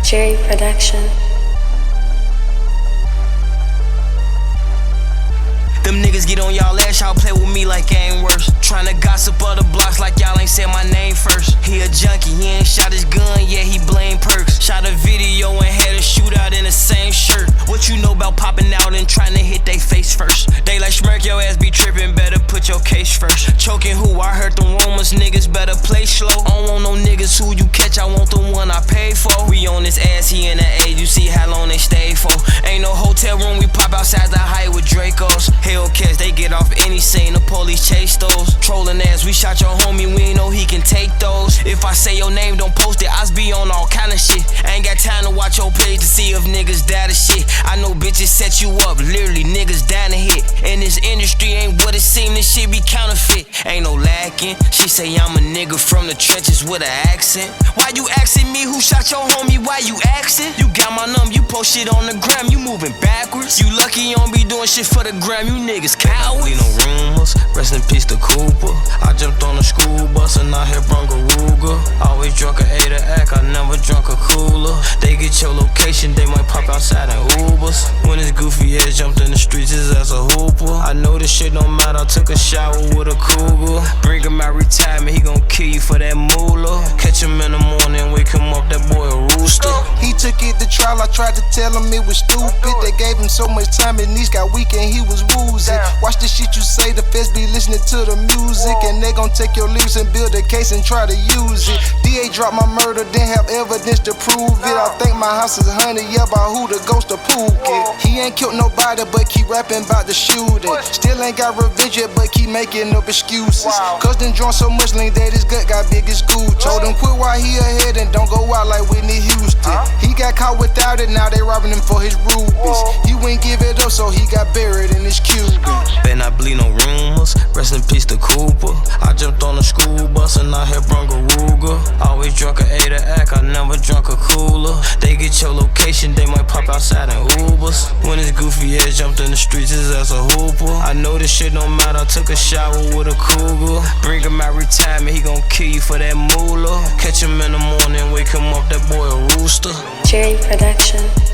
Jerry Production. Them niggas get on y'all ass, y'all play with me like I ain't worse. Tryna gossip other blocks like y'all ain't said my name first. He a junkie, he ain't shot his gun, yeah, he blame perks. Shot a video and had a shootout in the same shirt. What you know about popping out and tryna hit they face first? They like smirk, your ass be trippin', better put your case first. Choking who? I heard them rumors, niggas better play slow. I don't want no niggas who you catch, I want the one I paid for. We on this ass, he in the A, you see how long they stay for. Ain't no hotel room, we pop outside the height with Dracos. Hellcats, they get off any scene, the police chase those. Trolling ass, we shot your homie, we ain't know he can take those. If I say your name, don't post it, I be on all kind of shit. I ain't got time to watch your page to see if niggas die to shit. I know bitches set you up, literally niggas down to hit. In this industry ain't what it seem, this shit be counterfeit. Ain't no lacking, she say I'm a nigga from the trenches with an accent. Why you asking me who shot your homie, why you asking? You got my number, you post shit on the gram, you moving backwards. You lucky you don't be doing shit for the gram, you niggas cowards. We no rumors, rest in peace to Cooper. I jumped on the school bus and I hit Bronco Ruger. Always drunk a 8 act, I never drunk a cooler. They get your location, they might pop outside in Ubers. When his goofy head jumped in the streets, his ass a hooper. I know this shit don't matter, I took a shower with a cougar. Bring him out retirement, he gon' kill you for that moolah. Catch him in the morning, wake him up, that boy a rooster. He took it to trial, I tried to tell him it was stupid. They gave him so much time, his knees got weak and he was woozy. Watch the shit you say, the feds be listening to the music. And they gon' take your lyrics and build a case and try to use it. DA dropped my murder, didn't have evidence to prove it. I think my house is haunted, yeah, by who the ghost of Pookie. He ain't killed nobody, but keep rapping about the shooting. Still ain't got revenge yet, but keep making up excuses. Cause them drunk so much lean that his gut got big as Gucci. Told him quit while he ahead and don't go out like Whitney Houston. He got caught without it, now they robbing him for his rubies. He wouldn't give it up, so he got buried in his Cuban. Better not bleed no rumors, rest in peace to Cooper. I jumped on the school bus and I hit Bronco Ruger. Always drunk a 8 act, I never drunk a cooler. They get your location, they might pop outside in Ubers. When his goofy head jumped in the streets, his ass a hooper. I know this shit don't matter, I took a shower with a cougar. Bring him out retirement, he gon' kill you for that moolah. Catch him in the morning, wake him up, that boy a rooster. Jerry Production.